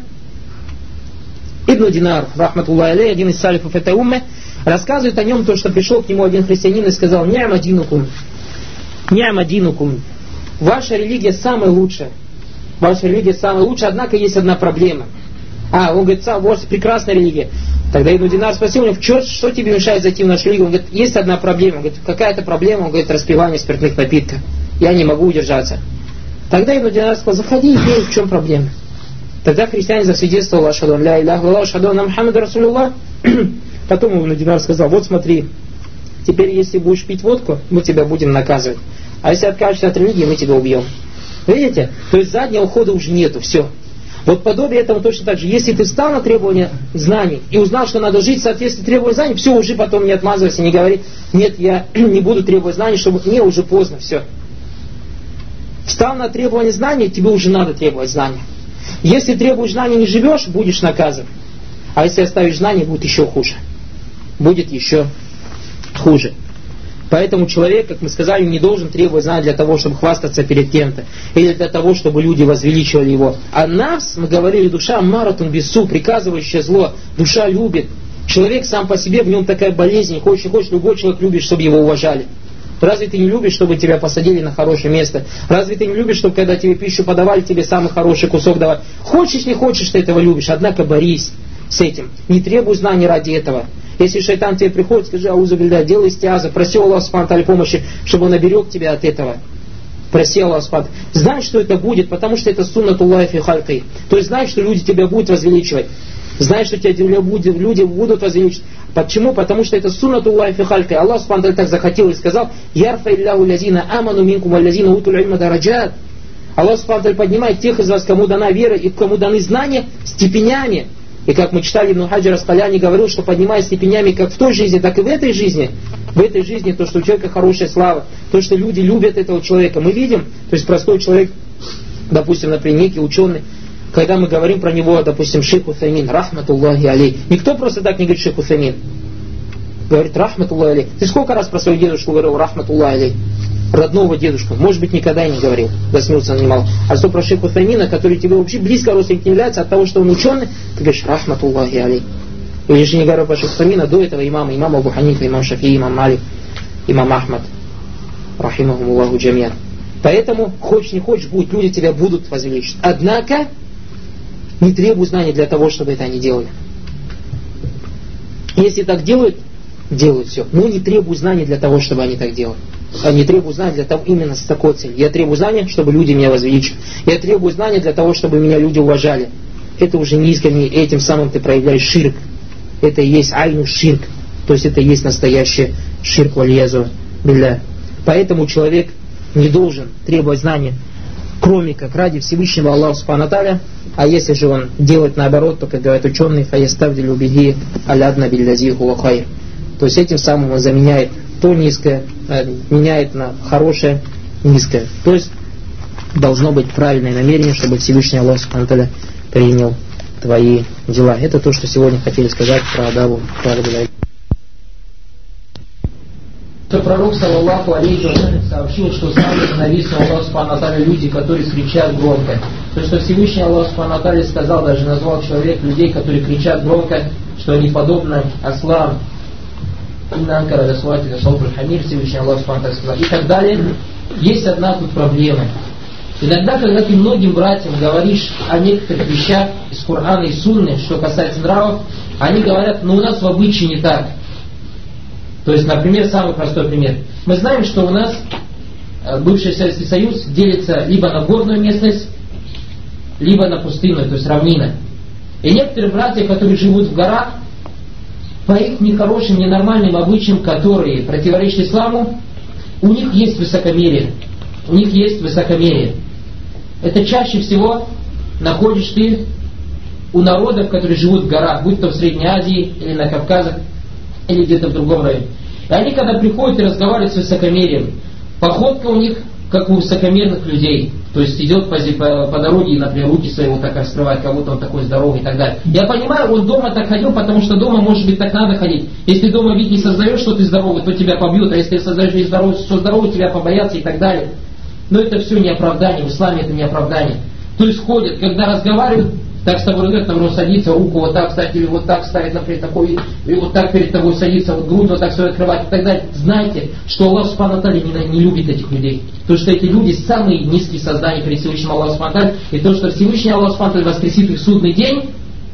Ибн Динар, рахматуллахи алейхи, один из салифов этой уммы, рассказывает о нем то, что пришел к нему один христианин и сказал: «Ни'ма динукум, ни'ма динукум, ваша религия самая лучшая, ваша религия самая лучшая, однако есть одна проблема». А, он говорит: «У вас прекрасная религия». Тогда Ибн Динар спросил у него: что, что тебе мешает зайти в нашу религию? Он говорит: есть одна проблема. Он говорит: какая-то проблема? Он говорит: распивание спиртных напитков. Я не могу удержаться. Тогда Ибн Динар сказал: заходи и пей, в чем проблема? Тогда христианин засвидетельствовал: ашхаду ан ля иляха илlalлах, ашхаду анна Мухаммада расулюллах. Потом Ибн Динар сказал: вот смотри, теперь если будешь пить водку, мы тебя будем наказывать. А если откажешься от религии, мы тебя убьем. Видите? То есть заднего хода уже нету, все. Вот подобие этому точно так же. Если ты встал на требования знаний и узнал, что надо жить в соответствии с требованием знаний, все, уже потом не отмазывайся, не говори: нет, я не буду требовать знаний, чтобы... Не, уже поздно, все. Встал на требования знаний, тебе уже надо требовать знаний. Если требуешь знаний, не живешь, будешь наказан. А если оставишь знания, будет еще хуже. Будет еще хуже. Поэтому человек, как мы сказали, не должен требовать знаний для того, чтобы хвастаться перед кем-то, или для того, чтобы люди возвеличивали его. А нас, мы говорили, душа маратун бису, приказывающая зло, душа любит. Человек сам по себе, в нем такая болезнь, хочешь не хочешь, любой человек любит, чтобы его уважали. Разве ты не любишь, чтобы тебя посадили на хорошее место? Разве ты не любишь, чтобы когда тебе пищу подавали, тебе самый хороший кусок давали? Хочешь, не хочешь, ты этого любишь, однако борись с этим. Не требуй знаний ради этого. Если шайтан тебе приходит, скажи: аузу билля, делай истиаза, проси Аллаха субхану ва тааля помощи, чтобы он оберег тебя от этого. Проси Аллаха субхану. Знай, что это будет, потому что это суннатуллахи фи хальки. То есть знай, что люди тебя будут возвеличивать. Знай, что тебя люди будут возвеличивать. Почему? Потому что это суннатуллахи фи хальки. Аллах субхану ва тааля так захотел и сказал: ярфа иллаху лазина аману минкум валлазина утул ильма дараджат. Аллах субхану ва тааля поднимает тех из вас, кому дана вера и кому даны знания, степенями. И как мы читали, Ибн Хаджар Аскаляни говорил, что поднимая степенями как в той жизни, так и в этой жизни. В этой жизни то, что у человека хорошая слава, то, что люди любят этого человека. Мы видим, то есть простой человек, допустим, например, некий ученый, когда мы говорим про него, допустим, шейх Утаймин, рахматуллахи алей. Никто просто так не говорит шейх Утаймин. Говорит рахматуллахи алей. Ты сколько раз про своего дедушку говорил рахматуллахи алей? Родного дедушку, может быть, никогда и не говорил, до смерти занимал. А что про шейха Утаймина, который тебе вообще близко родственник не является, от того, что он ученый, ты говоришь рахматуллахи алей. Или же не говорю про шейха Утаймина, до этого имама, имам Абу Ханифа, имам Шафии, имам Малик, имам Ахмад, рахимахумуллаху джамиа. Поэтому, хочешь не хочешь, будет, люди тебя будут возвеличивать. Однако, не требуй знаний для того, чтобы это они делали. Если так делают, делают все. Но не требуй знаний для того, чтобы они так делали. А не требую знаний для того, именно с такой целью. Я требую знаний, чтобы люди меня возвеличили. Я требую знаний для того, чтобы меня люди уважали. Это уже не искренне, этим самым ты проявляешь ширк. Это и есть айну ширк. То есть это и есть настоящий ширк вальязу билля. Поэтому человек не должен требовать знаний, кроме как ради Всевышнего Аллаха субхану ва тааля. А если же он делает наоборот, то, как говорят ученые, фаяставдилю биги алядна биллязи хуа хайр. То есть этим самым он заменяет то низкое, меняет на хорошее низкое. То есть должно быть правильное намерение, чтобы Всевышний Аллах субхану ва тааля принял твои дела. Это то, что сегодня хотели сказать про адабу. Что пророк, саллаллаху алейхи ва саллям, сообщил, что самые ненавистные Аллаху субхану ва тааля люди, которые кричат громко. То, что Всевышний Аллах субхану ва тааля сказал, даже назвал человек людей, которые кричат громко, что они подобны ослам. Всевышний Аллах субхану ва тааля сказал. И так далее. Есть одна тут проблема. Иногда, когда ты многим братьям говоришь о некоторых вещах из Корана и Сунны, что касается нравов, они говорят: ну у нас в обычае не так. То есть, например, самый простой пример. Мы знаем, что у нас бывший Советский Союз делится либо на горную местность, либо на пустынную, то есть равнина. И некоторые братья, которые живут в горах, по их нехорошим, ненормальным обычаям, которые противоречат исламу, у них есть высокомерие. У них есть высокомерие. Это чаще всего находишь ты у народов, которые живут в горах, будь то в Средней Азии, или на Кавказе, или где-то в другом районе. И они, когда приходят и разговаривают с высокомерием, походка у них, как у высокомерных людей. То есть идет по, по, по дороге и, например, руки свои вот так раскрывает, как будто он такой здоровый и так далее. Я понимаю, он дома так ходил, потому что дома, может быть, так надо ходить. Если дома вид не создаешь, что ты здоровый, то тебя побьют, а если ты создаешь вид здоровый, что здоровый, тебя побоятся и так далее. Но это все не оправдание, в исламе это не оправдание. То есть ходят, когда разговаривают, так с тобой разговаривают, например, садится, руку вот так ставит, или вот так ставит, например, такой, и вот так перед тобой садится, вот грудь вот так свою открывать и так далее. Знайте, что Аллах Субхану ва Тааля не, не любит этих людей. Потому что эти люди самые низкие создания перед Всевышним Аллахом Субхану ва Тааля. И то, что Всевышний Аллах Субхану ва Тааля воскресит их в судный день,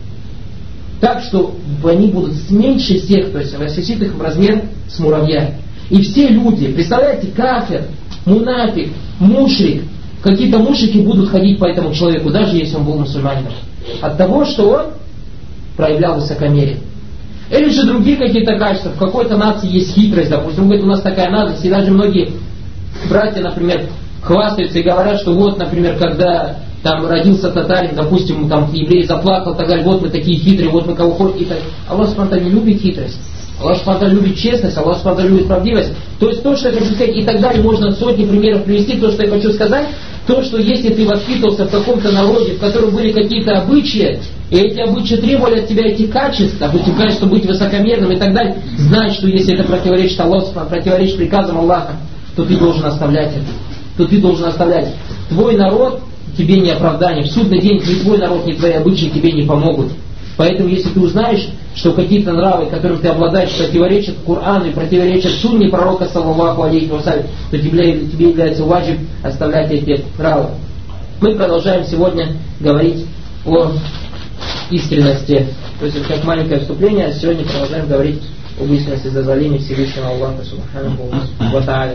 так что они будут меньше всех, то есть воскресит их в размер с муравья. И все люди, представляете, кафир, мунафик, мушрик, какие-то мушрики будут ходить по этому человеку, даже если он был мусульманином. От того, что он проявлял высокомерие. Или же другие какие-то качества. В какой-то нации есть хитрость, допустим, говорит, у нас такая нация, и даже многие братья, например, хвастаются и говорят, что вот, например, когда там родился татарин, допустим, там еврей заплакал, так далее, вот мы такие хитрые, вот мы кого хоть и так. Аллах Субхану ва Тааля не любит хитрость. Аллах Субхану ва Тааля любит честность, Аллах Субхану ва Тааля любит правдивость. То есть то, что я хочу сказать, и так далее, можно сотни примеров привести, то, что я хочу сказать, то, что если ты воспитывался в каком-то народе, в котором были какие-то обычаи, и эти обычаи требовали от тебя этих качеств, допустим, качество быть высокомерным и так далее, знай, что если это противоречит Аллаху, противоречит приказам Аллаха, то ты должен оставлять это. То ты должен оставлять. Твой народ тебе не оправдание. В судный день ни твой народ, ни твои обычаи тебе не помогут. Поэтому, если ты узнаешь, что какие-то нравы, которым ты обладаешь, противоречат Корану и противоречат сунне пророка, саллаллаху алейхи вассалям, то тебе, тебе является ваджиб оставлять эти нравы. Мы продолжаем сегодня говорить о искренности. То есть, как маленькое вступление, а сегодня продолжаем говорить об искренности дозволения Всевышнего Аллаха, субханаху ва тааля.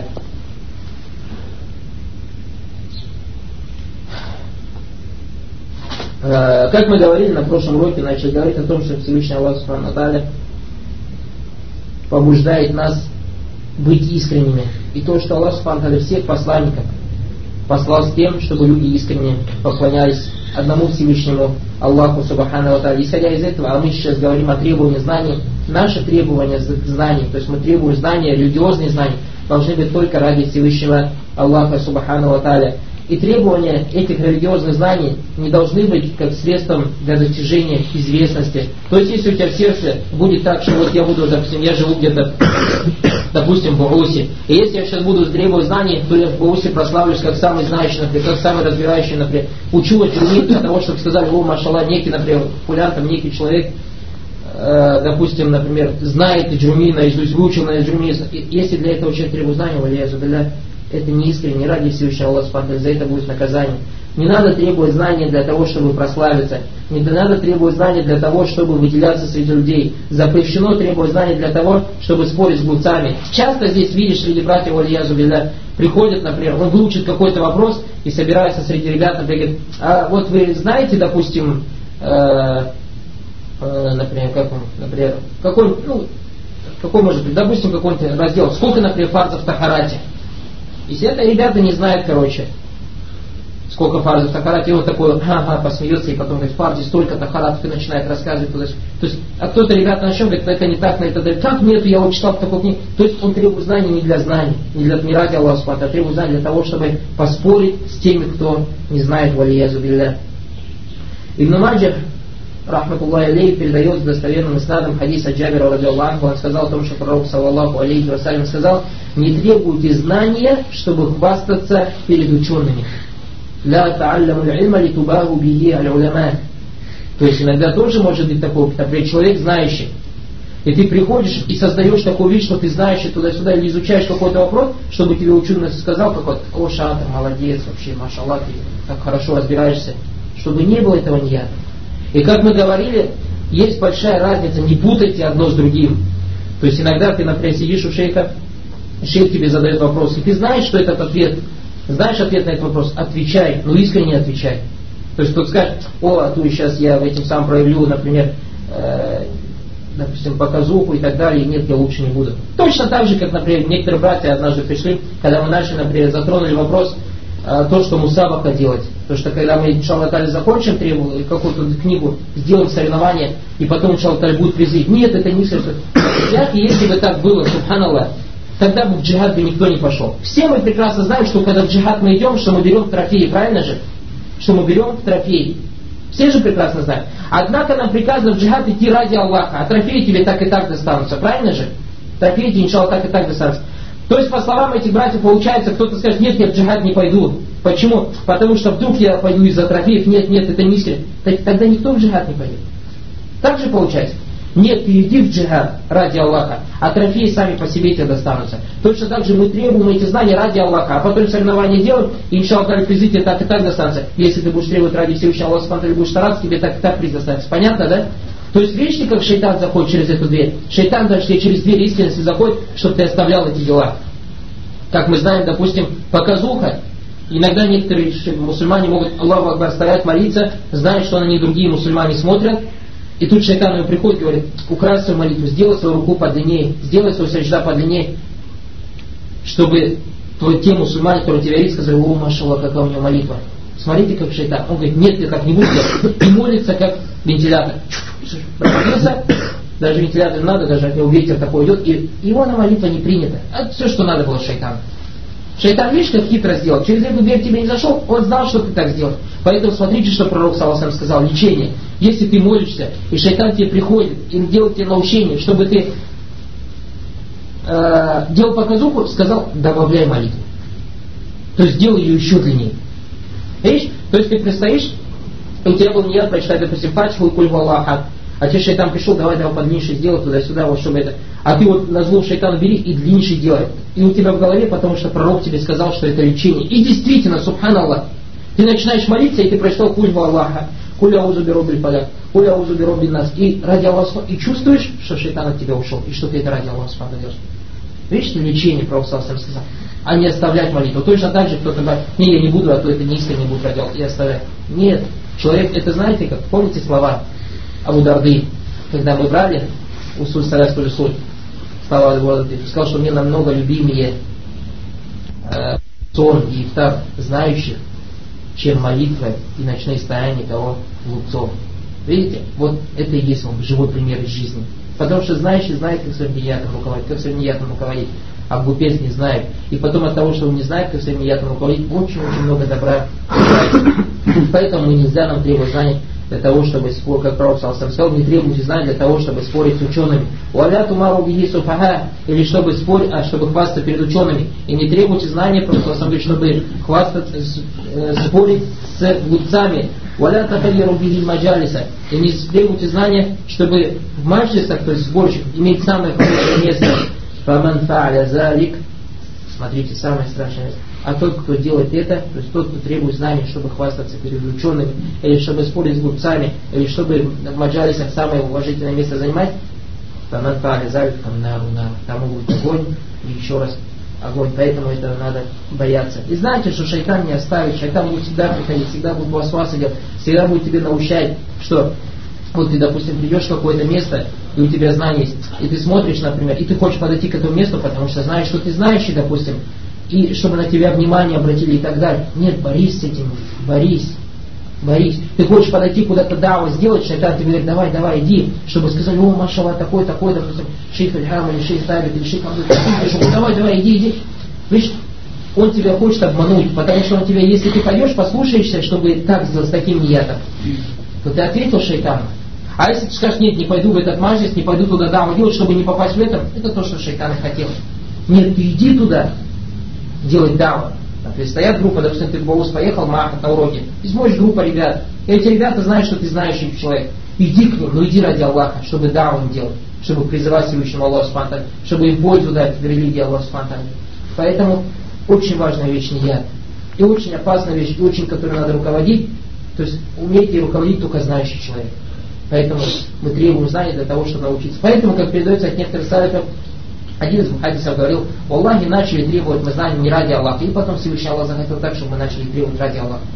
Как мы говорили на прошлом уроке, начали говорить о том, что Всевышний Аллах Субхану ва Тааля побуждает нас быть искренними. И то, что Аллах Субхану ва Тааля всех посланников послал с тем, чтобы люди искренне поклонялись одному Всевышнему Аллаху Субхану ва Тааля. Исходя из этого, а мы сейчас говорим о требовании знаний, наши требования знаний, то есть мы требуем знания, религиозные знания, должны быть только ради Всевышнего Аллаха Субхану ва Тааля. И требования этих религиозных знаний не должны быть как средством для достижения известности. То есть, если у тебя в сердце будет так, что вот я буду, допустим, я живу где-то, допустим, в Баусе, и если я сейчас буду требовать знаний, то я в Баусе прославлюсь как самый знающий, например, как самый разбирающий, например, учу от людей для того, чтобы сказали, о, машалла, некий, например, популяр, там, некий человек, э, допустим, например, знает Джуми наизусть, выучил на Джуми, если для этого человек требует знаний, валия зубилля, это не искренне, ради Всевышнего Аллаха Субхану, за это будет наказание. Не надо требовать знания для того, чтобы прославиться. Не надо требовать знания для того, чтобы выделяться среди людей. Запрещено требовать знания для того, чтобы спорить с глупцами. Часто здесь видишь среди братьев валиязу билля, приходят, например, он выучит какой-то вопрос и собирается среди ребят, например, говорит, а вот вы знаете, допустим, э, э, например, как он, например, какой, ну, какой может быть, допустим, какой-то раздел, сколько, например, фарзов в тахарате. Если это ребята не знают, короче, сколько фарзов в тахарате, и он такой, ага, посмеется, и потом говорит, фарзи столько тахаратов, и начинает рассказывать туда. То есть, а кто-то, ребята, начнет, говорит, это не так, на это, да, как нету, я вот читал в такой книге. То есть, он требует знаний не для знаний, не, для, не ради Аллаха, а требует знаний для того, чтобы поспорить с теми, кто не знает, валиязу билля. Ибн Маджах, рахматуллахи алейхи, передает с достоверным иснадом хадис от Джабира радиаллаху анху, он сказал о том, что пророк саллаллаху алейхи вассалям сказал, не требуйте знания, чтобы хвастаться перед учеными. Ля та'алламу аль-илма литубаху бихи аль-уляма. То есть иногда тоже может быть такой, например, человек знающий, и ты приходишь и создаешь такой вид, что ты знаешь и туда-сюда, или изучаешь какой-то вопрос, чтобы тебе ученый сказал какой-то, о, шатр, молодец, вообще, машаллах, ты так хорошо разбираешься, чтобы не было этого нияда. И как мы говорили, есть большая разница, не путайте одно с другим. То есть иногда ты, например, сидишь у шейха, шейх тебе задает вопрос, и ты знаешь, что этот ответ, знаешь ответ на этот вопрос, отвечай, но искренне отвечай. То есть кто-то скажет, о, а то сейчас я этим сам проявлю, например, э, допустим, показуху и так далее, нет, я лучше не буду. Точно так же, как, например, некоторые братья однажды пришли, когда мы начали, например, затронули вопрос, э, то, что мусабака делать. Потому что когда мы, иншаллах та'аля, закончим требовали какую-то книгу, сделаем соревнование, и потом, иншаллах та'аля, будет призыв. Нет, это не совершенно. Если бы так было, субханаллах, тогда бы в джихад бы никто не пошел. Все мы прекрасно знаем, что когда в джихад мы идем, что мы берем трофеи, правильно же? Что мы берем трофеи. Все же прекрасно знают. Однако нам приказано в джихад идти ради Аллаха, а трофеи тебе так и так достанутся, правильно же? Трофеи тебе, иншаллах, так и так достанутся. То есть, по словам этих братьев, получается, кто-то скажет, нет, я в джихад не пойду. Почему? Потому что вдруг я пойду из-за трофеев, нет, нет, это не искренне. Тогда никто в джихад не пойдет. Так же получается. Нет, ты иди в джихад ради Аллаха, а трофеи сами по себе тебе достанутся. Точно так же мы требуем эти знания ради Аллаха, а потом соревнования делаем, и иншаллах призы тебе так и так достанутся. Если ты будешь требовать ради Всевышнего Аллаха Субхану ва Тааля, будешь стараться, тебе так и так приз достанется. Понятно, да? То есть видишь ли, как шайтан заходит через эту дверь? Шайтан даже тебе через дверь истинности заходит, чтобы ты оставлял эти дела. Как мы знаем, допустим, показуха. Иногда некоторые мусульмане могут Аллаху Акбар стоять, молиться, зная, что на них другие мусульмане смотрят. И тут шайтан ему приходит и говорит, укрась свою молитву, сделай свою руку подлиннее, сделай свою саджда подлиннее, чтобы те мусульмане, которые тебя видят, сказали, о, машаллах, какая у него молитва. Смотрите, как шайтан. Он говорит, нет, ты так не будешь делать. И молится, как вентилятор. Промолился, даже вентилятор не надо, даже от него ветер такой идет, и его на молитва не принято. Это все, что надо было шайтану. Шайтан, видишь, как хитро сделал. Через эту дверь тебе не зашел, он знал, что ты так сделал. Поэтому смотрите, что пророк саллаллаху алейхи ва саллям сказал. Лечение. Если ты молишься, и шайтан тебе приходит и делает тебе научение, чтобы ты э, делал показуху, сказал, добавляй молитву. То есть делай ее еще длиннее. Видишь? То есть ты предстоишь, у тебя был ният прочитать, допустим, фатиху и куль гу Аллаху ахад. А тебе шайтан пришел, давай, давай подлиннейший сделай туда-сюда, вот чтобы это. А ты вот на зло шайтана бери и длиннейший делай. И у тебя в голове, потому что пророк тебе сказал, что это лечение. И действительно, субханаллах, ты начинаешь молиться, и ты прочитал куль гу Аллаха, куль аузу бироббиль фалак, куль аузу бироббин нас. И ради Аллаха, и чувствуешь, что шайтан от тебя ушел, и что ты это ради Аллаха делаешь. Видишь, что лечение пророк саллаллаху алейхи ва саллям сказал. А не оставлять молитву. Точно так же кто-то говорит, не, я не буду, а то это не искренне будет ради Аллаха, и оставлять. Нет, человек, это знаете, как, помните слова Абу Дарды, когда мы брали усуль салят усуль, сказал, что мне намного любимее э, сон и ифтар знающих, чем молитва и ночные стояния того глупцов. Видите? Вот это и есть он, живой пример из жизни. Потому что знающий знает, как своим ниятом руководить, как своим ниятом руководить, а глупец не знает. И потом от того, что он не знает, как своим ниятом руководить, очень-очень много добра. Поэтому нельзя нам требовать знаний для того, чтобы спорить, как пророк саллаллаху сказал, не требуйте знаний для того, чтобы спорить с учеными. Уаля тумару биги суфаха, или чтобы спорить, а чтобы хвастаться перед учеными. И не требуйте знаний, просто чтобы хвастаться, э, спорить с глупцами. Уаля тахайяру биги маджалиса. И не требуйте знания, чтобы в маджлисах, то есть сборщиках, иметь самое хорошее место. Фаман фааля залик. Смотрите, самое страшное место. А тот, кто делает это, то есть тот, кто требует знаний, чтобы хвастаться перед учеными, или чтобы спорить с глупцами, или чтобы в маджалисах самое уважительное место занимать, тому будет огонь, и еще раз огонь. Поэтому это надо бояться. И знаете, что шайтан не оставит, шайтан будет всегда приходить, всегда будет васвасы делать, всегда будет тебе научать, что вот ты, допустим, придешь в какое-то место, и у тебя знания есть, и ты смотришь, например, и ты хочешь подойти к этому месту, потому что знаешь, что ты знаешь, и, допустим, и чтобы на тебя внимание обратили и так далее. Нет, борись с этим, борись, борись. Ты хочешь подойти куда-то, давай, сделать, шайтан тебе говорит, давай, давай, иди, чтобы сказали, о, машаллах, такой, такой, допустим, шейх Аль-Хам, или шейх Табит, или шейх Абдул, давай, давай, иди, иди. Видишь, он тебя хочет обмануть, потому что он тебя, если ты пойдешь, послушаешься, чтобы так сделать, с таким ниятом, то ты ответил шайтану. А если ты скажешь, нет, не пойду в этот маджлис, не пойду туда давай делать, чтобы не попасть в это, это то, что шайтан и хотел. Нет, ты иди туда, делать даву. Например, стоят группа, допустим, ты в Баус поехал, махат на уроке. И смотришь группа ребят. И эти ребята знают, что ты знающий человек. Иди к ним, но иди ради Аллаха, чтобы даву им делать. Чтобы призывать Всевышнему Аллаху Субхану ва Тааля, чтобы им пользу дать в религии Аллаха Субхану ва Тааля. Поэтому очень важная вещь ният. И очень опасная вещь, и очень, которой надо руководить. То есть умеет и руководить только знающий человек. Поэтому мы требуем знаний для того, чтобы научиться. Поэтому, как передается от некоторых салифов, один из мухаддисов говорил, Аллахи начали требовать мы знаний не ради Аллаха, и потом Всевышний Аллах захотел так, чтобы мы начали требовать ради Аллаха.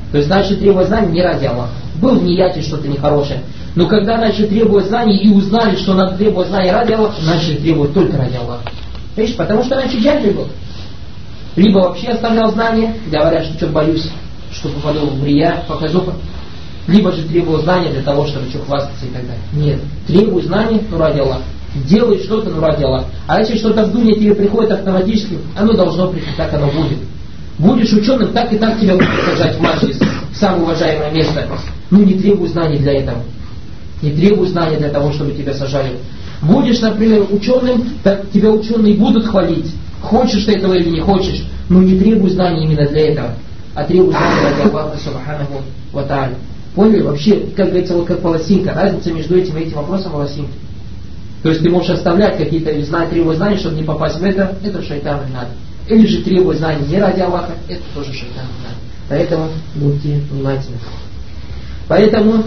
То есть начали требовать знаний не ради Аллаха. Был в нияте что-то нехорошее. Но когда начали требовать знаний и узнали, что надо требовать знаний ради Аллаха, начали требовать только ради Аллаха. Видишь, потому что раньше джахиль был. Либо вообще оставлял знания, говорят, что что боюсь, что попаду в рия, показуху. Либо же требовал знания для того, чтобы что хвастаться и так далее. Нет, требуй знаний, ну ради Аллаха. Делай что-то, ну ради Аллаха. А если что-то в дуне тебе приходит автоматически, оно должно прийти, так оно будет. Будешь ученым, так и так тебя будут сажать в маджлис, в самое уважаемое место. Ну не требуй знаний для этого. Не требуй знаний для того, чтобы тебя сажали. Будешь, например, ученым, так тебя ученые будут хвалить. Хочешь ты этого или не хочешь, но не требуй знаний именно для этого, а требуй знаний ради Аллаха Субханаху ва Тааля. Поняли? Вообще, как говорится, вот как волосинка. Разница между этим и этим вопросом волосинки. То есть ты можешь оставлять какие-то знания, требовать знаний, чтобы не попасть в это, это шайтану не надо. Или же требовать знаний не ради Аллаха, это тоже шайтану не надо. Поэтому будьте внимательны. Поэтому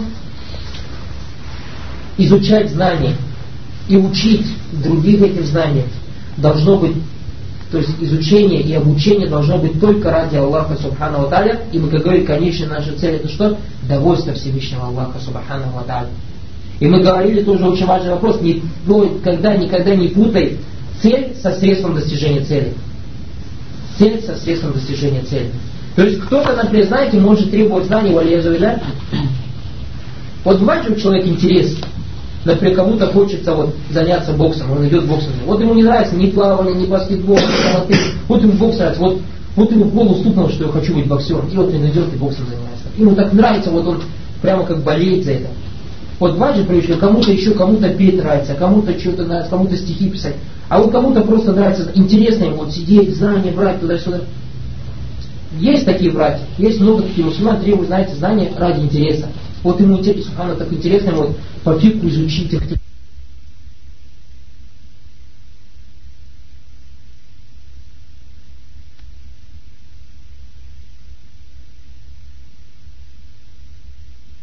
изучать знания и учить других этим знаниям должно быть, то есть изучение и обучение должно быть только ради Аллаха Субхану ва Тааля. И мы, как говорили, конечная наша цель это что? Довольство Всевышнего Аллаха Субхану ва Тааля. И мы говорили тоже очень важный вопрос, никогда, никогда не путай цель со средством достижения цели. Цель со средством достижения цели. То есть кто-то, например, знаете, может требовать знаний, валиязуилля. Вот бывает же у человека интерес. Например, кому-то хочется вот заняться боксом, он идет боксом. Вот ему не нравится ни плавание, ни баскетбол, ни самоты. Вот ему бокс нравится, вот, вот ему в голову стукнуло, что я хочу быть боксером. И вот он идет и боксом занимается. Ему так нравится, вот он прямо как болеет за это. Вот бывает же привычка, кому-то еще, кому-то петь нравится, кому-то что-то нравится, кому-то стихи писать. А вот кому-то просто нравится, интересно ему вот сидеть, знания брать туда-сюда. Есть такие братья, есть много таких мусульман, требуют, знаете, знания ради интереса. Вот ему интересно, так интересно, вот по фикху изучить их.